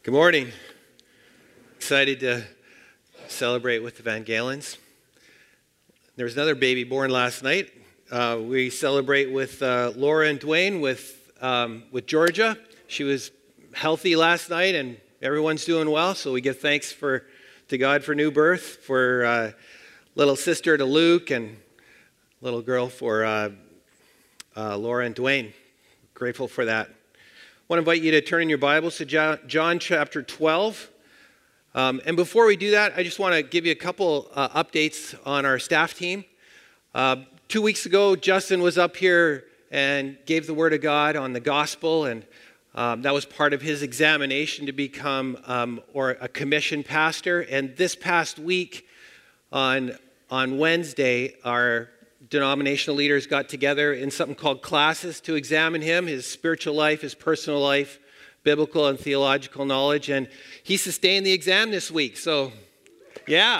Good morning. Excited to celebrate with the Van Galens. There was another baby born last night. We celebrate with Laura and Dwayne with Georgia. She was healthy last night, and everyone's doing well. So we give thanks to God for new birth, for little sister to Luke, and little girl for Laura and Dwayne. Grateful for that. I want to invite you to turn in your Bibles to John chapter 12. And before we do that, I just want to give you a couple updates on our staff team. 2 weeks ago, Justin was up here and gave the Word of God on the gospel, and that was part of his examination to become a commissioned pastor. And this past week, on Wednesday, our denominational leaders got together in something called classes to examine him, his spiritual life, his personal life, biblical and theological knowledge, and he sustained the exam this week. So, yeah.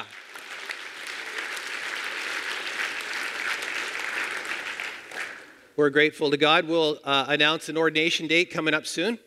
We're grateful to God. We'll announce an ordination date coming up soon.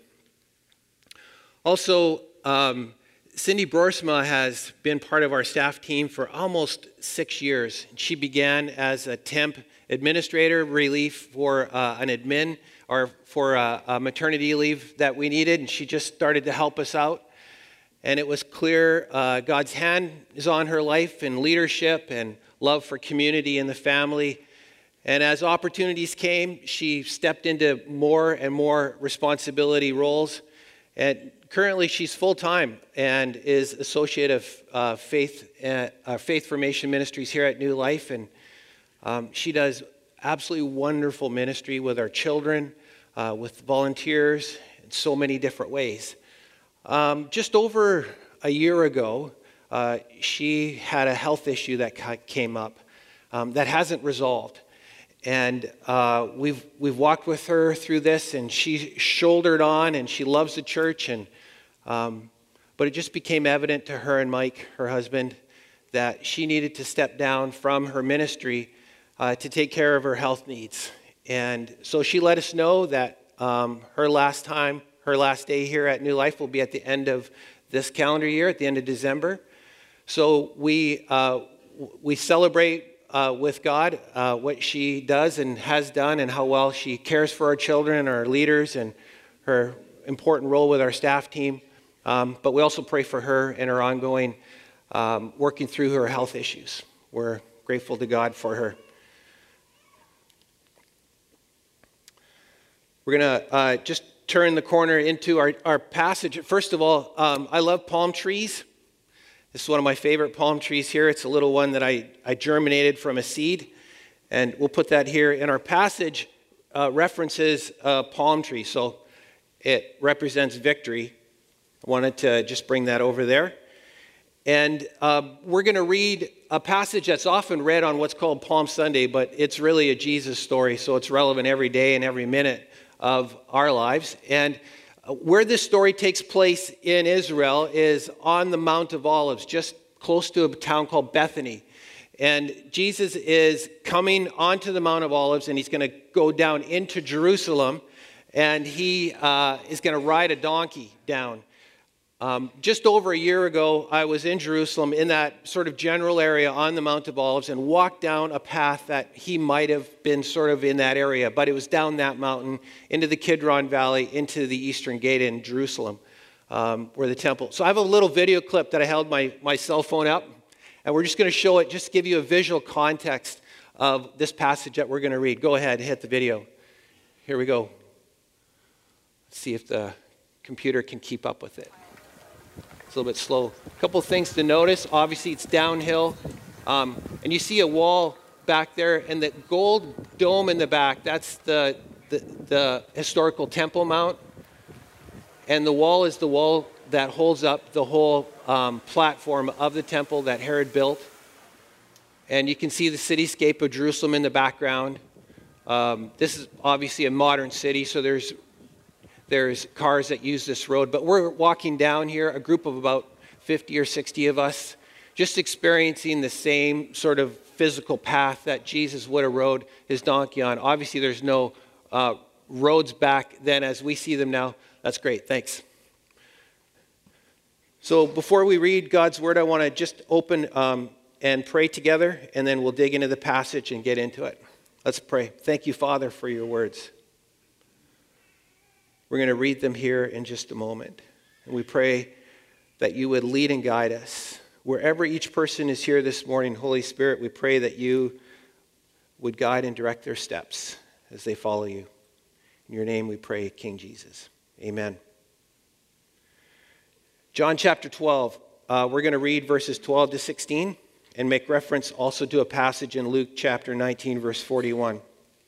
Also, Cindy Broersma has been part of our staff team for almost 6 years. She began as a temp administrator, relief for an admin or for a maternity leave that we needed, and she just started to help us out. And it was clear God's hand is on her life and leadership and love for community and the family. And as opportunities came, she stepped into more and more responsibility roles. And currently, she's full-time and is associate of Faith Formation Ministries here at New Life. And she does absolutely wonderful ministry with our children, with volunteers, in so many different ways. Just over a year ago, she had a health issue that came up that hasn't resolved. And we've walked with her through this, and she shouldered on, and she loves the church. And but it just became evident to her and Mike, her husband, that she needed to step down from her ministry to take care of her health needs. And so she let us know that her last day here at New Life will be at the end of this calendar year, at the end of December. So we celebrate with God what she does and has done, and how well she cares for our children and our leaders, and her important role with our staff team. But we also pray for her and her ongoing working through her health issues. We're grateful to God for her. We're going to just turn the corner into our passage. First of all, I love palm trees. This is one of my favorite palm trees here. It's a little one that I germinated from a seed. And we'll put that here. In our passage references a palm tree. So it represents victory. I wanted to just bring that over there. And we're going to read a passage that's often read on what's called Palm Sunday, but it's really a Jesus story. So it's relevant every day and every minute of our lives. And where this story takes place in Israel is on the Mount of Olives, just close to a town called Bethany. And Jesus is coming onto the Mount of Olives, and he's going to go down into Jerusalem, and he is going to ride a donkey down. Just over a year ago, I was in Jerusalem in that sort of general area on the Mount of Olives, and walked down a path that he might have been sort of in that area, but it was down that mountain into the Kidron Valley, into the Eastern Gate in Jerusalem, where the temple. So I have a little video clip that I held my cell phone up, and we're just going to show it, just to give you a visual context of this passage that we're going to read. Go ahead, hit the video. Here we go. Let's see if the computer can keep up with it. It's a little bit slow. A couple things to notice. Obviously, it's downhill. And you see a wall back there, and the gold dome in the back, that's the historical Temple Mount. And the wall is the wall that holds up the whole platform of the temple that Herod built. And you can see the cityscape of Jerusalem in the background. This is obviously a modern city, so there's cars that use this road, but we're walking down here, a group of about 50 or 60 of us, just experiencing the same sort of physical path that Jesus would have rode his donkey on. Obviously, there's no roads back then as we see them now. That's great, thanks. So before we read God's word, I want to just open and pray together, and then we'll dig into the passage and get into it. Let's pray. Thank you, Father, for your words. We're going to read them here in just a moment. And we pray that you would lead and guide us. Wherever each person is here this morning, Holy Spirit, we pray that you would guide and direct their steps as they follow you. In your name we pray, King Jesus. Amen. John chapter 12. We're going to read verses 12 to 16 and make reference also to a passage in Luke chapter 19, verse 41.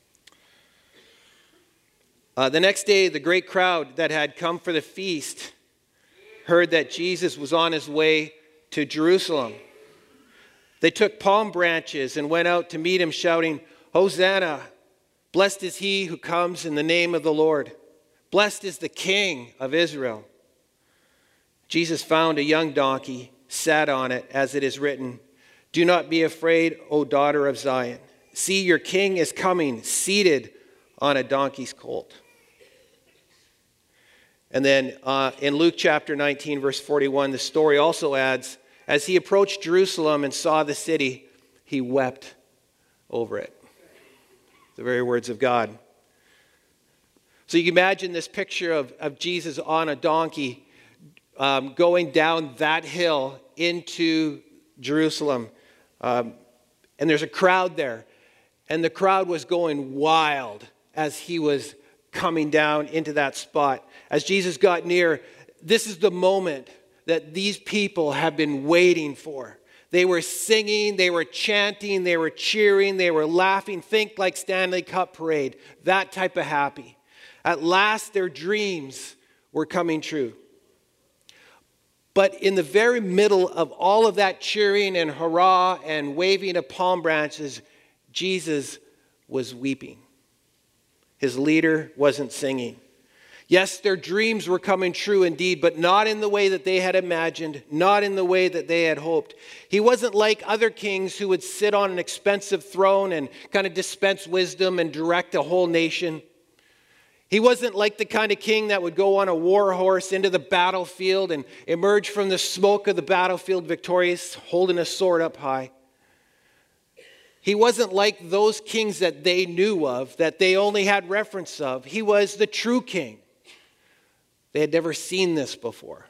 The next day, the great crowd that had come for the feast heard that Jesus was on his way to Jerusalem. They took palm branches and went out to meet him, shouting, "Hosanna! Blessed is he who comes in the name of the Lord. Blessed is the King of Israel." Jesus found a young donkey, sat on it, as it is written, "Do not be afraid, O daughter of Zion. See, your king is coming, seated on a donkey's colt." And then in Luke chapter 19, verse 41, the story also adds, as he approached Jerusalem and saw the city, he wept over it. The very words of God. So you can imagine this picture of Jesus on a donkey going down that hill into Jerusalem. And there's a crowd there. And the crowd was going wild as he was coming down into that spot. As Jesus got near, this is the moment that these people have been waiting for. They were singing, they were chanting, they were cheering, they were laughing. Think like Stanley Cup Parade, that type of happy. At last, their dreams were coming true. But in the very middle of all of that cheering and hurrah and waving of palm branches, Jesus was weeping. His leader wasn't singing. Yes, their dreams were coming true indeed, but not in the way that they had imagined, not in the way that they had hoped. He wasn't like other kings who would sit on an expensive throne and kind of dispense wisdom and direct a whole nation. He wasn't like the kind of king that would go on a war horse into the battlefield and emerge from the smoke of the battlefield victorious, holding a sword up high. He wasn't like those kings that they knew of, that they only had reference of. He was the true king. They had never seen this before.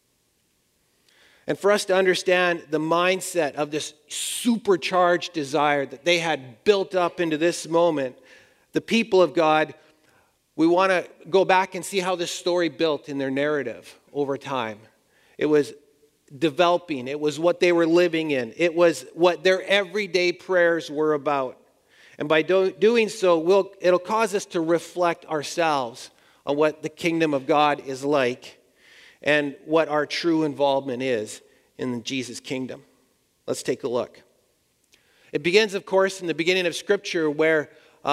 And for us to understand the mindset of this supercharged desire that they had built up into this moment, the people of God, we want to go back and see how this story built in their narrative over time. It was developing. It was what they were living in. It was what their everyday prayers were about. And by doing so, it'll cause us to reflect ourselves on what the kingdom of God is like and what our true involvement is in Jesus' kingdom. Let's take a look. It begins, of course, in the beginning of Scripture where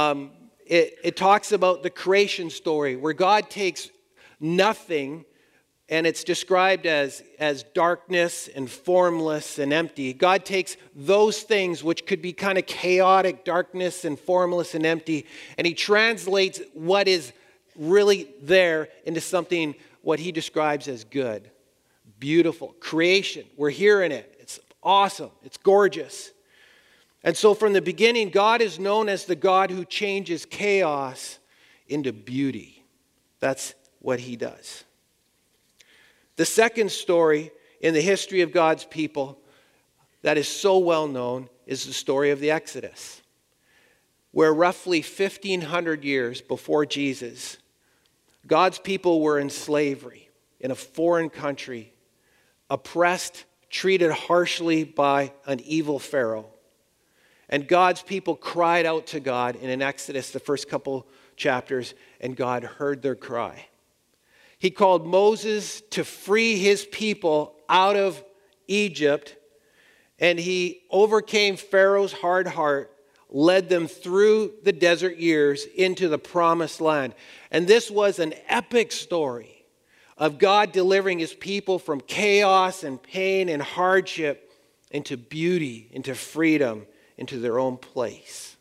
it talks about the creation story, where God takes nothing, and it's described as darkness and formless and empty. God takes those things which could be kind of chaotic, darkness and formless and empty, and he translates what is really there into something what he describes as good, beautiful, creation. We're hearing it. It's awesome. It's gorgeous. And so from the beginning, God is known as the God who changes chaos into beauty. That's what he does. The second story in the history of God's people that is so well known is the story of the Exodus, where roughly 1,500 years before Jesus, God's people were in slavery in a foreign country, oppressed, treated harshly by an evil Pharaoh. And God's people cried out to God in Exodus, the first couple chapters, and God heard their cry. He called Moses to free his people out of Egypt, and he overcame Pharaoh's hard heart, led them through the desert years into the promised land. And this was an epic story of God delivering his people from chaos and pain and hardship into beauty, into freedom, into their own place.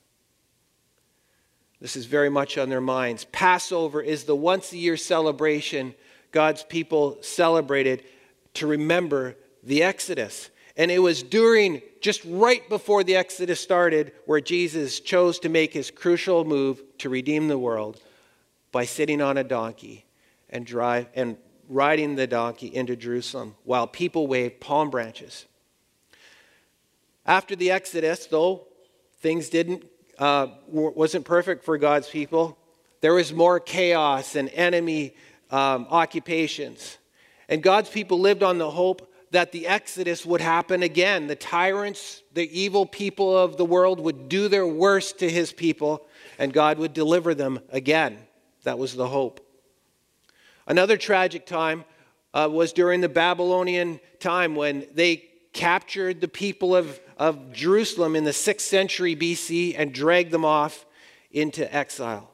This is very much on their minds. Passover is the once-a-year celebration God's people celebrated to remember the Exodus. And it was just right before the Exodus started, where Jesus chose to make his crucial move to redeem the world by sitting on a donkey and riding the donkey into Jerusalem while people waved palm branches. After the Exodus, though, things wasn't perfect for God's people. There was more chaos and enemy occupations. And God's people lived on the hope that the Exodus would happen again. The tyrants, the evil people of the world would do their worst to his people, and God would deliver them again. That was the hope. Another tragic time was during the Babylonian time, when they captured the people of Jerusalem in the 6th century BC and dragged them off into exile.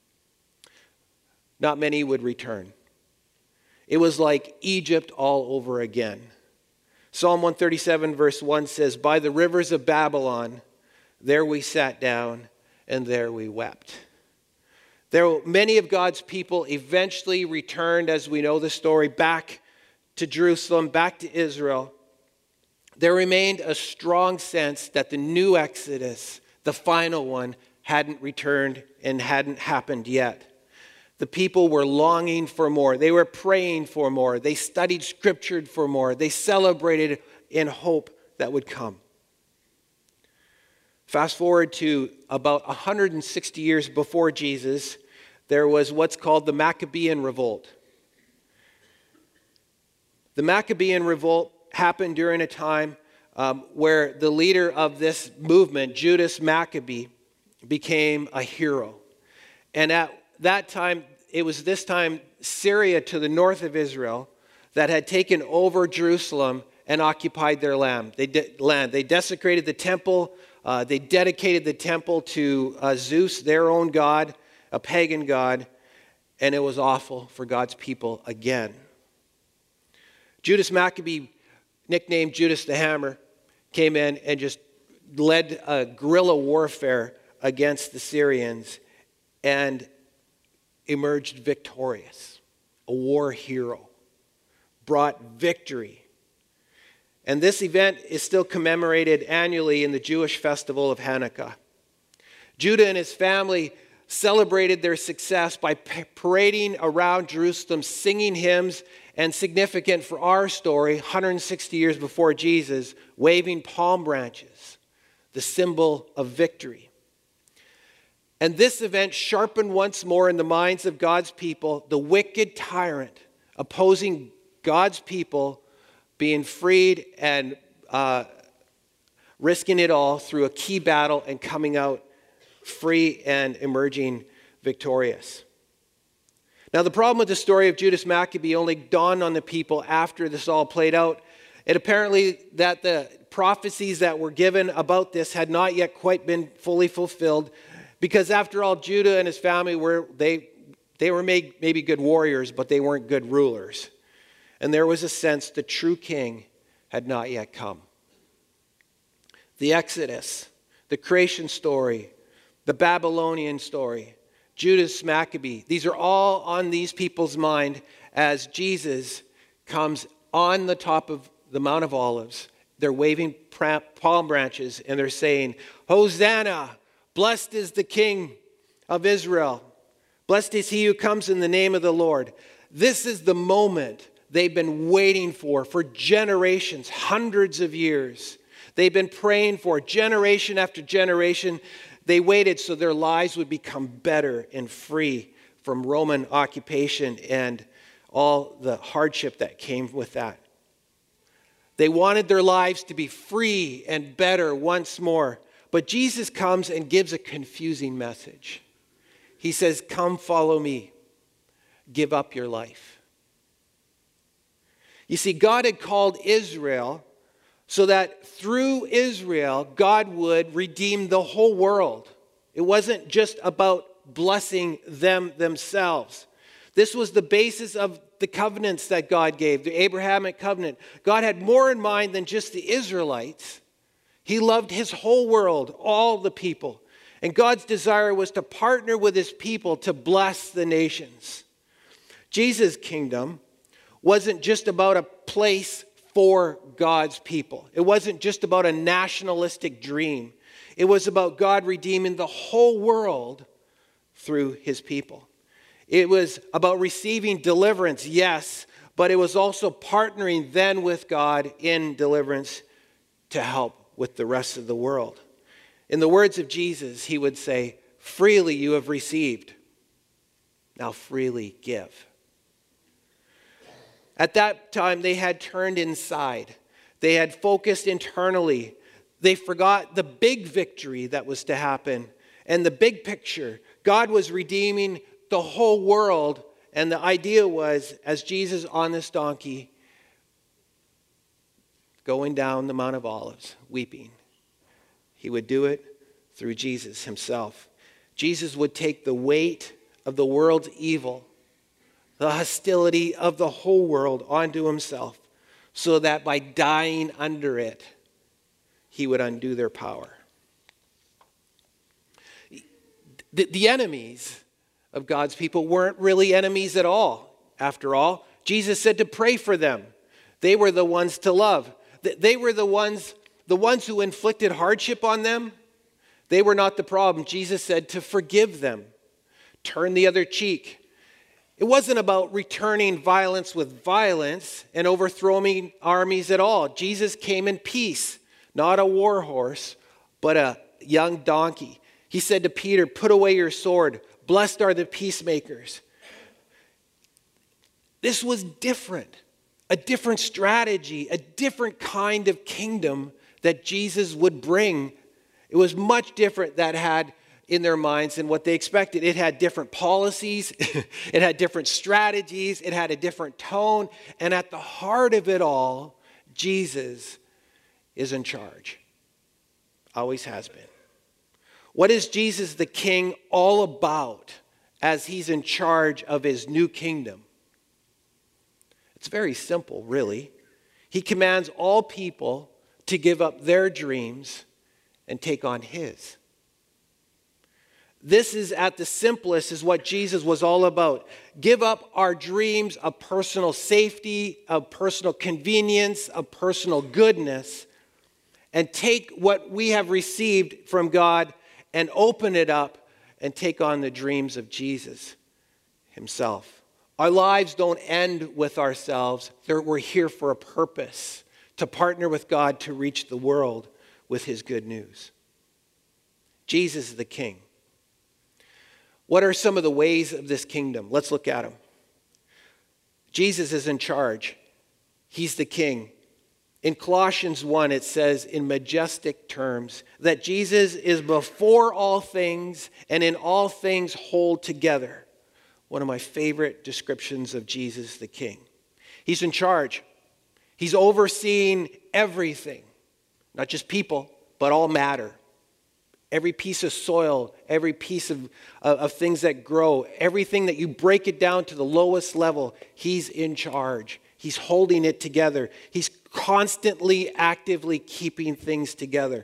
Not many would return. It was like Egypt all over again. Psalm 137 verse 1 says, "By the rivers of Babylon, there we sat down and there we wept." Many of God's people eventually returned, as we know the story, back to Jerusalem, back to Israel. There remained a strong sense that the new Exodus, the final one, hadn't returned and hadn't happened yet. The people were longing for more. They were praying for more. They studied Scripture for more. They celebrated in hope that would come. Fast forward to about 160 years before Jesus, there was what's called the Maccabean Revolt. The Maccabean Revolt happened during a time where the leader of this movement, Judas Maccabee, became a hero. And at that time, it was this time Syria to the north of Israel that had taken over Jerusalem and occupied their land. They desecrated the temple. They dedicated the temple to Zeus, their own god, a pagan god, and it was awful for God's people again. Judas Maccabee, nicknamed Judas the Hammer, came in and just led a guerrilla warfare against the Syrians and emerged victorious. A war hero. Brought victory. And this event is still commemorated annually in the Jewish festival of Hanukkah. Judah and his family celebrated their success by parading around Jerusalem, singing hymns, and significant for our story, 160 years before Jesus, waving palm branches, the symbol of victory. And this event sharpened once more in the minds of God's people the wicked tyrant opposing God's people being freed and risking it all through a key battle and coming out free and emerging victorious. Now, the problem with the story of Judas Maccabee only dawned on the people after this all played out. It apparently that the prophecies that were given about this had not yet quite been fully fulfilled, because after all, Judah and his family were maybe good warriors, but they weren't good rulers. And there was a sense the true king had not yet come. The Exodus, the creation story, the Babylonian story, Judas Maccabee, these are all on these people's mind as Jesus comes on the top of the Mount of Olives. They're waving palm branches and they're saying, "Hosanna, blessed is the King of Israel. Blessed is he who comes in the name of the Lord." This is the moment they've been waiting for generations, hundreds of years. They've been praying for generation after generation. They waited so their lives would become better and free from Roman occupation and all the hardship that came with that. They wanted their lives to be free and better once more. But Jesus comes and gives a confusing message. He says, "Come follow me. Give up your life." You see, God had called Israel so that through Israel, God would redeem the whole world. It wasn't just about blessing them themselves. This was the basis of the covenants that God gave, the Abrahamic covenant. God had more in mind than just the Israelites. He loved his whole world, all the people. And God's desire was to partner with his people to bless the nations. Jesus' kingdom wasn't just about a place for God's people. It wasn't just about a nationalistic dream. It was about God redeeming the whole world through his people. It was about receiving deliverance, yes, but it was also partnering then with God in deliverance to help with the rest of the world. In the words of Jesus, he would say, freely you have received, now freely give. At that time, they had turned inside. They had focused internally. They forgot the big victory that was to happen and the big picture. God was redeeming the whole world, and the idea was, as Jesus on this donkey, going down the Mount of Olives, weeping, he would do it through Jesus himself. Jesus would take the weight of the world's evil, the hostility of the whole world onto himself, so that by dying under it, he would undo their power. The enemies of God's people weren't really enemies at all. After all, Jesus said to pray for them. They were the ones to love. They were the ones who inflicted hardship on them. They were not the problem. Jesus said to forgive them, turn the other cheek. It wasn't about returning violence with violence and overthrowing armies at all. Jesus came in peace, not a war horse, but a young donkey. He said to Peter, put away your sword. Blessed are the peacemakers. This was different, a different strategy, a different kind of kingdom that Jesus would bring. It was much different that had in their minds than what they expected. It had different policies, it had different strategies, it had a different tone, and at the heart of it all, Jesus is in charge. Always has been. What is Jesus the King all about as he's in charge of his new kingdom? It's very simple, really. He commands all people to give up their dreams and take on his. This is at the simplest is what Jesus was all about. Give up our dreams of personal safety, of personal convenience, of personal goodness, and take what we have received from God and open it up and take on the dreams of Jesus himself. Our lives don't end with ourselves. We're here for a purpose, to partner with God to reach the world with his good news. Jesus is the King. What are some of the ways of this kingdom? Let's look at them. Jesus is in charge. He's the King. In Colossians 1, it says in majestic terms that Jesus is before all things and in all things hold together. One of my favorite descriptions of Jesus the King. He's in charge. He's overseeing everything, not just people, but all matter. Every piece of soil, every piece of things that grow, everything that you break it down to the lowest level, he's in charge. He's holding it together. He's constantly, actively keeping things together.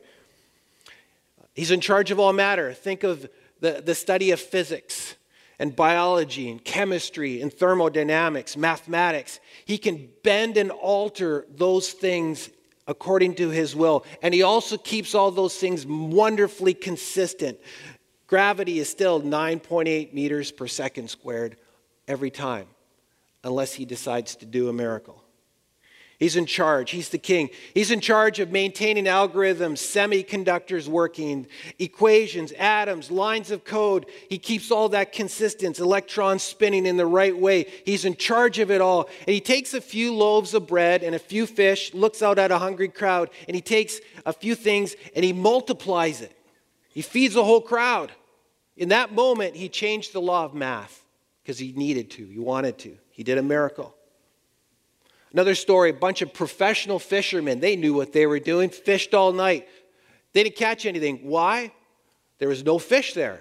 He's in charge of all matter. Think of the study of physics and biology and chemistry and thermodynamics, mathematics. He can bend and alter those things according to his will. And he also keeps all those things wonderfully consistent. Gravity is still 9.8 meters per second squared every time, unless he decides to do a miracle. He's in charge. He's the King. He's in charge of maintaining algorithms, semiconductors working, equations, atoms, lines of code. He keeps all that consistent, electrons spinning in the right way. He's in charge of it all. And he takes a few loaves of bread and a few fish, looks out at a hungry crowd, and he takes a few things and he multiplies it. He feeds the whole crowd. In that moment, he changed the law of math because he needed to. He wanted to. He did a miracle. Another story, a bunch of professional fishermen, they knew what they were doing, fished all night. They didn't catch anything. Why? There was no fish there.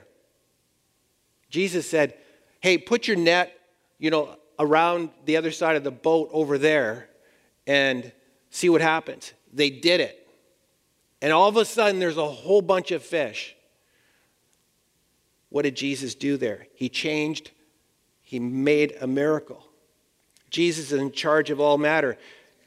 Jesus said, hey, put your net, around the other side of the boat over there and see what happens. They did it. And all of a sudden, there's a whole bunch of fish. What did Jesus do there? He changed. He made a miracle. Jesus is in charge of all matter.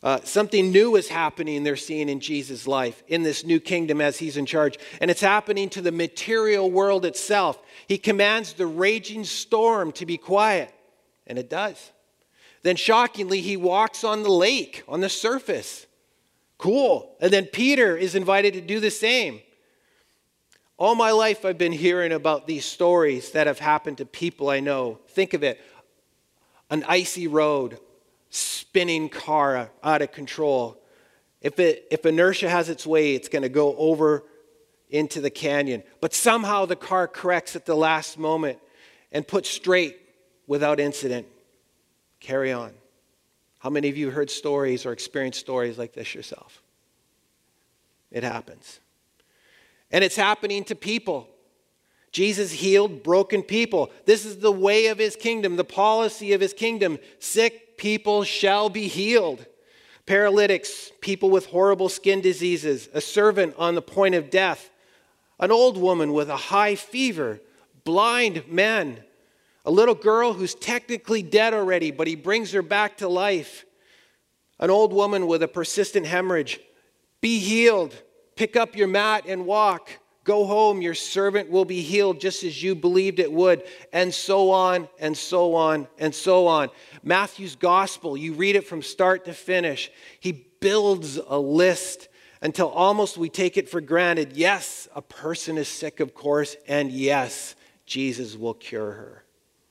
Something new is happening, they're seeing in Jesus' life, in this new kingdom as he's in charge. And it's happening to the material world itself. He commands the raging storm to be quiet, and it does. Then shockingly, he walks on the lake, on the surface. Cool. And then Peter is invited to do the same. All my life I've been hearing about these stories that have happened to people I know. Think of it. An icy road, spinning car out of control. If inertia has its way, it's going to go over into the canyon. But somehow the car corrects at the last moment and puts straight without incident. Carry on. How many of you heard stories or experienced stories like this yourself? It happens. And it's happening to people. Jesus healed broken people. This is the way of his kingdom, the policy of his kingdom. Sick people shall be healed. Paralytics, people with horrible skin diseases, a servant on the point of death, an old woman with a high fever, blind men, a little girl who's technically dead already, but he brings her back to life, an old woman with a persistent hemorrhage. Be healed. Pick up your mat and walk. Go home, your servant will be healed just as you believed it would, and so on, and so on, and so on. Matthew's gospel, you read it from start to finish. He builds a list until almost we take it for granted. Yes, a person is sick, of course, and yes, Jesus will cure her.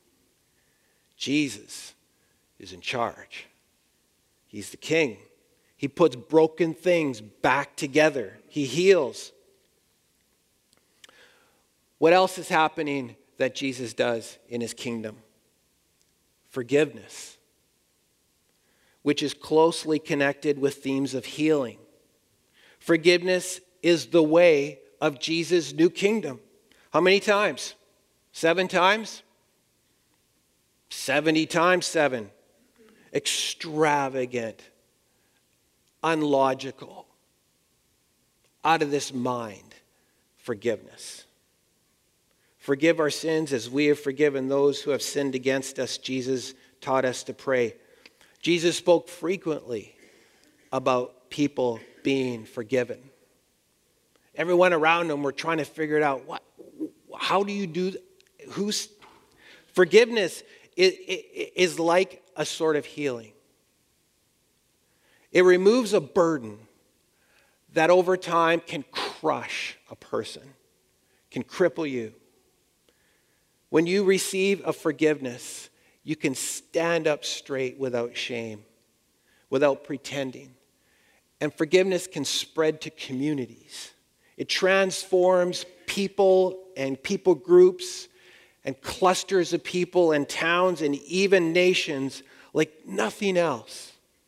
Jesus is in charge. He's the king. He puts broken things back together. He heals. What else is happening that Jesus does in his kingdom? Forgiveness, which is closely connected with themes of healing. Forgiveness is the way of Jesus' new kingdom. How many times? 7 times? 70 times 7. Extravagant, unlogical, out of this mind forgiveness. Forgive our sins as we have forgiven those who have sinned against us, Jesus taught us to pray. Jesus spoke frequently about people being forgiven. Everyone around him were trying to figure it out. How do you do? Forgiveness is like a sort of healing. It removes a burden that over time can crush a person, can cripple you. When you receive a forgiveness, you can stand up straight without shame, without pretending. And forgiveness can spread to communities. It transforms people and people groups and clusters of people and towns and even nations like nothing else.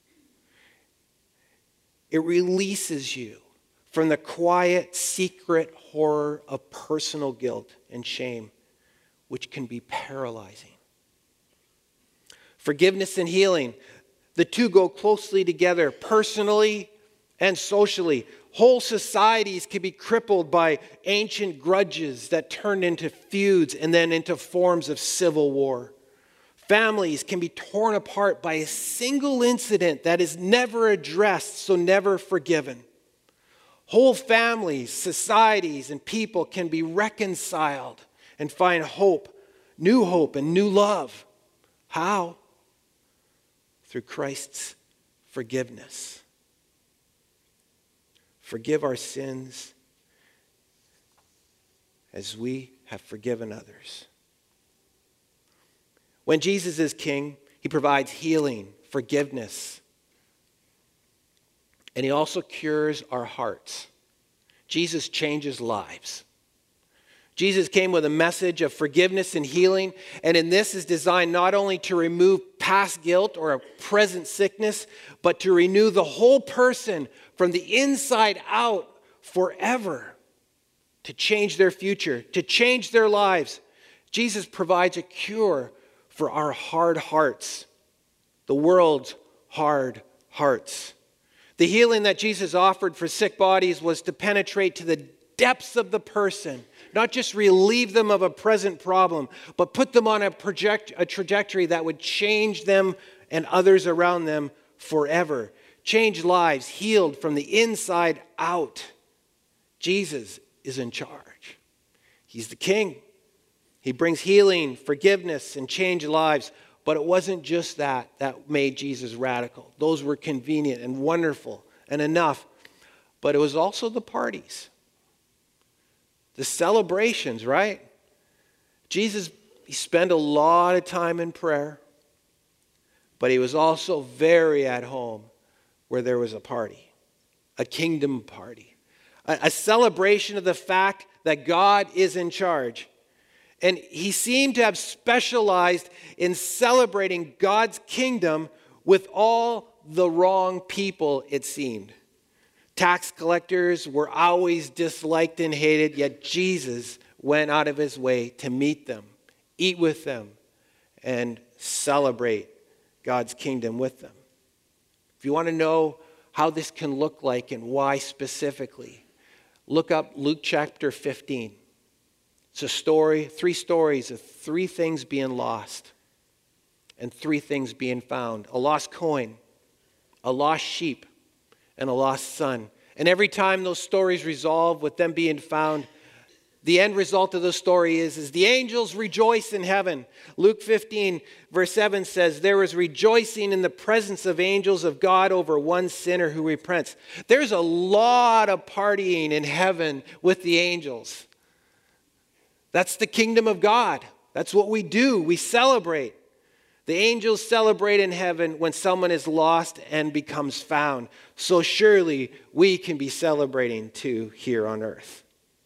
It releases you from the quiet, secret horror of personal guilt and shame, which can be paralyzing. Forgiveness and healing, the two go closely together, personally and socially. Whole societies can be crippled by ancient grudges that turn into feuds and then into forms of civil war. Families can be torn apart by a single incident that is never addressed, so never forgiven. Whole families, societies, and people can be reconciled and find hope, and new love. How? Through Christ's forgiveness. Forgive our sins as we have forgiven others. When Jesus is king, he provides healing, forgiveness, and he also cures our hearts. Jesus changes lives. Jesus came with a message of forgiveness and healing, and in this is designed not only to remove past guilt or a present sickness, but to renew the whole person from the inside out forever, to change their future, to change their lives. Jesus provides a cure for our hard hearts, the world's hard hearts. The healing that Jesus offered for sick bodies was to penetrate to the depths of the person, not just relieve them of a present problem, but put them on a trajectory that would change them and others around them forever. Changed lives, healed from the inside out. Jesus is in charge. He's the king. He brings healing, forgiveness, and changed lives. But it wasn't just that made Jesus radical. Those were convenient and wonderful and enough. But it was also the parties, the celebrations, right? Jesus, he spent a lot of time in prayer, but he was also very at home where there was a party, a kingdom party, a celebration of the fact that God is in charge. And he seemed to have specialized in celebrating God's kingdom with all the wrong people, it seemed. Tax collectors were always disliked and hated, yet Jesus went out of his way to meet them, eat with them, and celebrate God's kingdom with them. If you want to know how this can look like and why specifically, look up Luke chapter 15. It's a story, 3 stories of 3 things being lost and 3 things being found. A lost coin, a lost sheep, and a lost son. And every time those stories resolve with them being found, the end result of the story is the angels rejoice in heaven. Luke 15 verse 7 says, there was rejoicing in the presence of angels of God over one sinner who repents. There's a lot of partying in heaven with the angels. That's the kingdom of God. That's what we do. We celebrate. The angels celebrate in heaven when someone is lost and becomes found. So surely we can be celebrating too here on earth.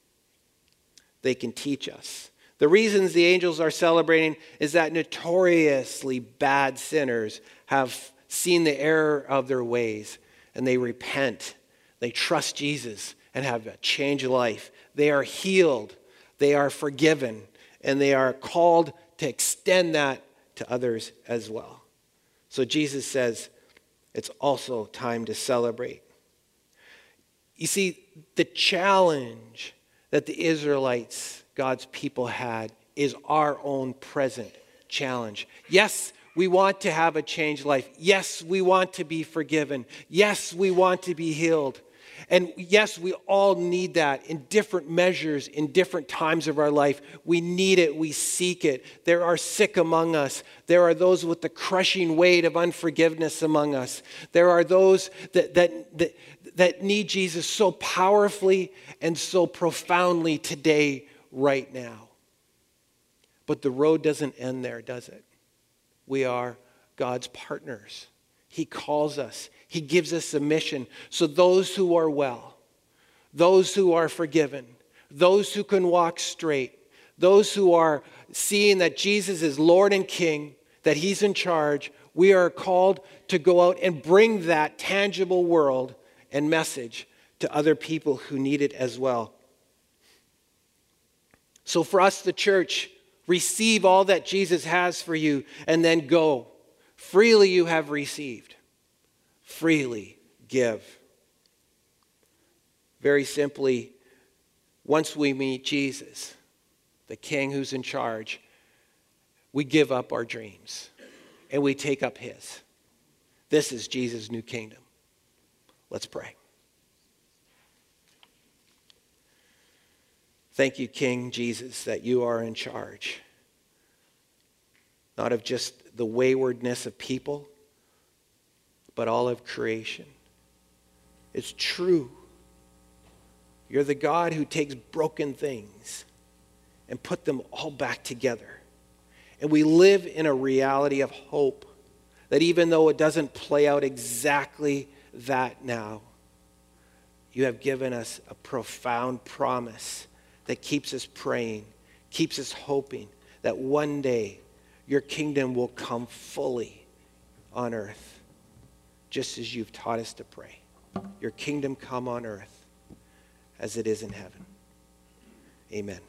They can teach us. The reasons the angels are celebrating is that notoriously bad sinners have seen the error of their ways and they repent. They trust Jesus and have a changed life. They are healed. They are forgiven, and they are called to extend that to others as well. So Jesus says it's also time to celebrate. You see, the challenge that the Israelites, God's people, had is our own present challenge. Yes, we want to have a changed life. Yes, we want to be forgiven. Yes, we want to be healed. And yes, we all need that in different measures, in different times of our life. We need it. We seek it. There are sick among us. There are those with the crushing weight of unforgiveness among us. There are those that need Jesus so powerfully and so profoundly today, right now. But the road doesn't end there, does it? We are God's partners. He calls us. He gives us a mission. So those who are well, those who are forgiven, those who can walk straight, those who are seeing that Jesus is Lord and King, that he's in charge, we are called to go out and bring that tangible world and message to other people who need it as well. So for us, the church, receive all that Jesus has for you and then go. Freely you have received. Freely give. Very simply, once we meet Jesus, the King who's in charge, we give up our dreams and we take up his. This is Jesus' new kingdom. Let's pray. Thank you, King Jesus, that you are in charge. Not of just the waywardness of people, but all of creation. It's true. You're the God who takes broken things and put them all back together. And we live in a reality of hope that even though it doesn't play out exactly that now, you have given us a profound promise that keeps us praying, keeps us hoping that one day your kingdom will come fully on earth, just as you've taught us to pray. Your kingdom come on earth as it is in heaven. Amen.